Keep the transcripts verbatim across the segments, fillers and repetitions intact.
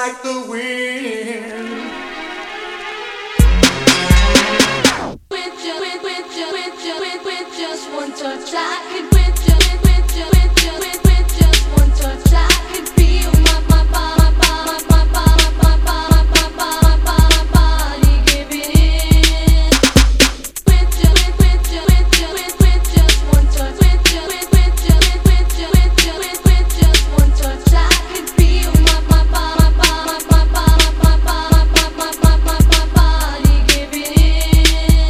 like the wind. With ju- with- with ju- with ju- with- with just one touch, I could with ju- with- with ju- with ju- with- with just one touch, I could feel my my my my my my my my my my my my body giving in. With ju- with- with ju- with ju- with- with just one touch, with ju- with- with ju- with- with ju- with ju- with- with just one touch, I could feel my my my my my my my my my my my my my body giving in.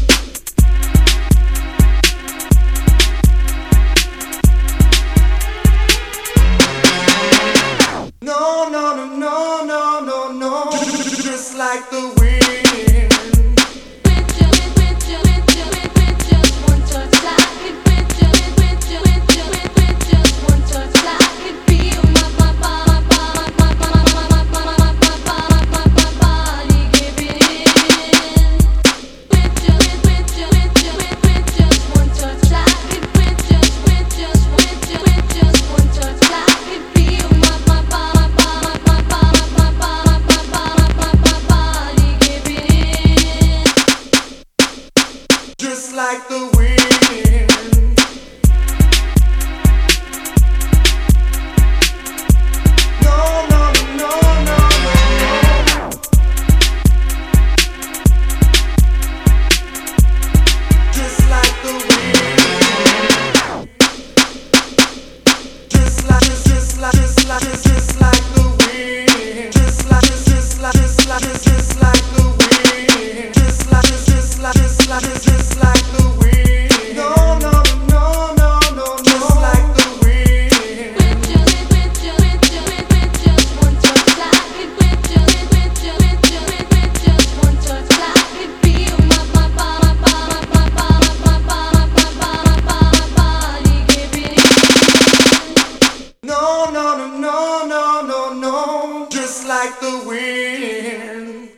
No, no, no, no, no, no, no. Just like the wind. With ju- with- with ju- with ju- with- with just one touch, I could with ju- with- with ju- with ju- with- with just one touch, I could feel my my my my my my my my my my my body giving in. With ju- with- with ju- with ju- with- with just one touch, I could with just with just with ju- with just one touch, I could feel my my my my my my my my my my body giving in. Just like the wind. No, no, no, no, no, no. Just like the wind. Just like, just, just like, just like, just, just like the wind. Just like, just, just like, just like, just, just like the wind. Just like, just, just like, just like, just, just like the wind. No, no, no, no, no, no. Just like the wind. With ju- with ju- with ju- with with just one touch, I could with ju- with with ju- with ju- with with just one touch, I could feel my my my my my my my my my body giving in. No, no, no, no, no, no, no. Just like the wind.